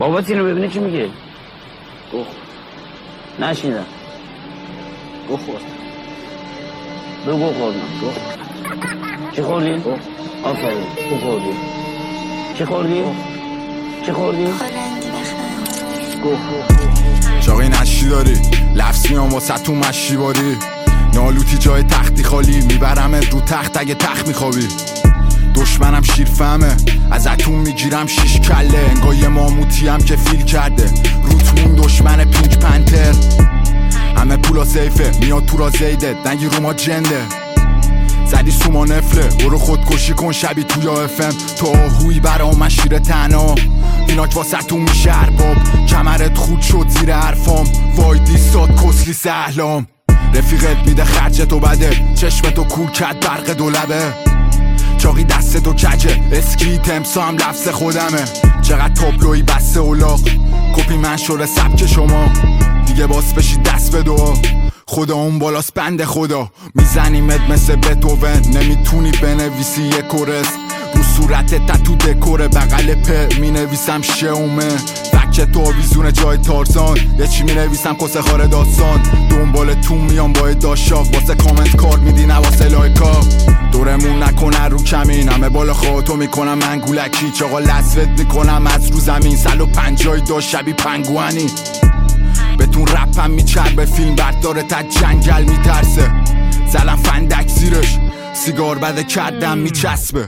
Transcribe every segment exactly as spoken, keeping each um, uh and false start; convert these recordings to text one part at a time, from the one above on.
بابا اینو ببینه چی میگه؟ گوه نشنیدم. گوه خورد. دو گوه خوردم. گوه چی خوردی؟ گوه آفرین گوه خوردی. چی خوردی؟ چی خوردی؟ گوه چاقی نشی داری لفظ میام واسه تو مشی باری نالوتی جای تختی خالی میبرم رو تخت اگه تخت میخوابی دشمنم شیر فهمه از اتون میگیرم شیش کله انگاه یه ماموتی هم که فیل کرده روتمون دشمن پینک پنتر همه پولا سیفه میاد تو را زیده دنگی رو ما جنده زدی سوما نفله برو خودکشی کن شبی توی افم تو آهوی برا مشیر تنها ایناک واسه تو میشه ارباب کمرت خود شد زیر حرفام وای دیستاد کسلی سهلام رفیقت میده خرجتو بده چشمتو کور کرد برق دولبه چاقی دستتو کجه اسکی تمسا هم لفظ خودمه چقدر تابلوی بسته اولاق کپی من شده سبک شما دیگه باس بشی دست به دعا خدا اون بالاست بند خدا میزنیمت مثل بتوون نمیتونی بنویسی یه کورس رو صورتت تتو دکوره بغل په مینویسم شومه فکه تو آویزون جای تارزان یه چی مینویسم کسه خاره داستان دنبال تو میام با داشاق واسه کامنت کار میدی نه واسه لایکا دورمون نکنه رو کمین همه بالا خواهتو میکنم من گولکی چاقا لسوت میکنم از رو زمین سل و پنجای داشت شبی پنگوانی بهتون رپم میچربه فیلم برداره تا جنگل میترسه زلم فندک زیرش سیگار بده کردم میچسبه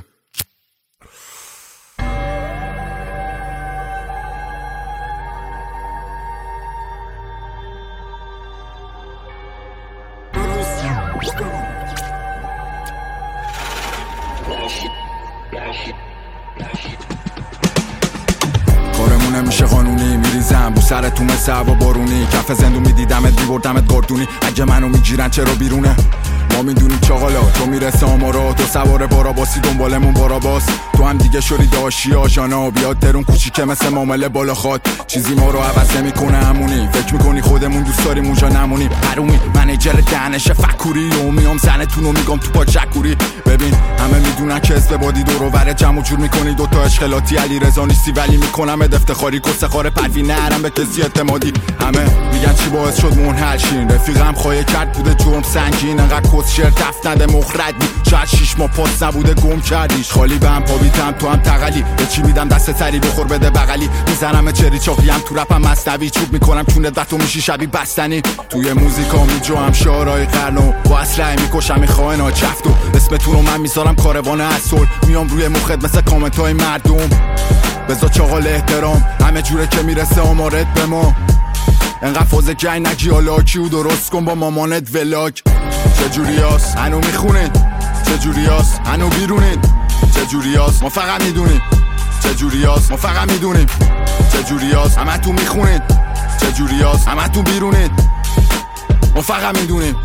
کارمون نمیشه قانونی میریزم بو سرتون مثل هوا بارونی کف زندون میدیدمت میبردمت گردونی اگه منو میگیرن چرا بیرونه ما میدونیم چاقالا تو میرسه آمارا تو سوار باراباسی دنبالمون باراباس تو هم دیگه شوری داشی آشانا بیاد درون کوچیکه مثل معامله بالا خواد چیزی ما رو عوض نمیکنه همونی فکر میکنی خودمون دوست داریم اونجا نمونی حرومی منیجر دهنش فکوری و میام زنتون رو میگم تو پا چکوری ببین همه میدونن که اسم بادی دور و بر جمع جور میکنی دوتا اشخلاتی علی رضا نیستی ولی میکنم افتخاری کسه خاره پروی نرم به کسی اعتمادی همه میگن چی باعث شد منحل شین رفیقم خواهی کرد بوده جرم سنگین انقدر کس شرط تفت نده مخردی شاید شیش ماه پاس نبوده گم کردیش خالی به هم پابیتم تو هم تقلی به چی میدم دست سری بخور بده بغلی میزنم چری چاقی هم تو رپم مصنوی چوب میکنم چونت و تو میشی شبی بستنی توی موزیکا میجوام شعرهای قرنو با اسلحه میکشم میخواهنا چفتو اسمتون رو من میذارم کاروان اصل میام روی مخت مثل کامنت های مردم بذار چاقال احترام همه جوره که میرسه آمارت به ما انقدر فازه جنگ نگی حالا کیو درست کن با مامانت ولاگ چجوری هست هنو میخونید چجوری هست هنو بیرونید چجوری هست ما فقط میدونیم چجوری هست ما فقط میدونیم چجوری هست همه تو میخونید چجوری هست همه تو بیرونید ما فقط میدونیم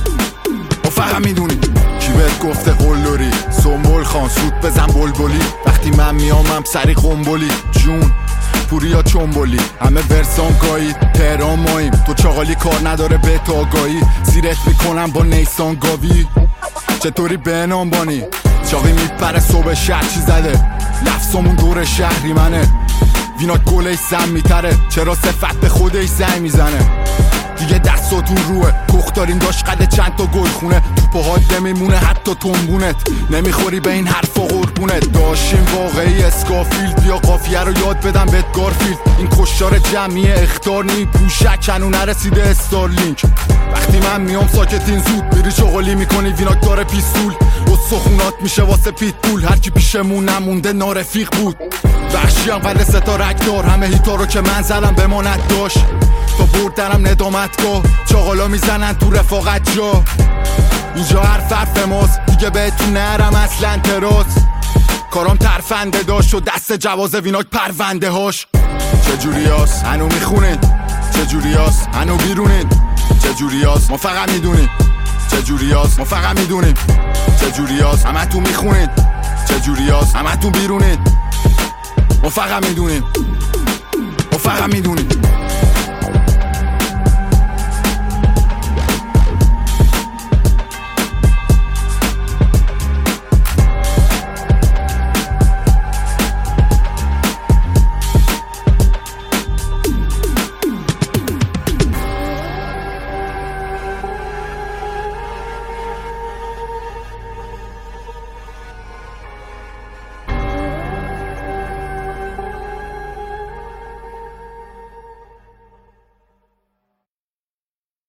ما فقط میدونیم کی بهت گفته قلدری سنبول خان سود بزن بلبلی وقتی من میامم سری قنبلی جون پوریا چنبولی همه ورسام گایی تهران ماییم تو چاقالی کار نداره به تاگایی زیرت میکنم با نیسان گاوی چطوری به نام بانی چاقی میپره صبح شهر چی زده لفظمون دور شهری منه وینا گله سم میتره چرا صفت به خودش زنگ میزنه دیگه دستاتون روه کخ داریم داشت قده چند تا گل خونه تو پاهات نمیمونه حتی تنبونت نمیخوری به این حرف و قربونت داشتیم واقعی اسکافیلد یا قافیه رو یاد بدم بهت گارفیلد این کشتار جمعی اختار نی پوشک هنو نرسیده استارلینک وقتی من میام ساکتین زود میری چغلی میکنی ویناک داره پیستول و سخونات میشه واسه پیت پول هرکی پیشمون نمونده نارفیق بود وحشی هم قد ستا رکدار همه هیتا رو که من زدم بماند داشت تا بردنم ندامتگاه چاقالا میزنن تو رفاقت جا اینجا حرف حرف ماست دیگه بهتون نرم اصلا تراس کارام ترفنده داشت و دست جواز ویناک پرونده هاش چجوری هست هنو میخونید چجوری هست هنو بیرونید چجوری هست ما فقط میدونیم چجوری هست ما فقط میدونیم چجوری هست همه تو میخونید چجوری هست همه تو بیرونید ما فقط میدونیم ما فقط میدونیم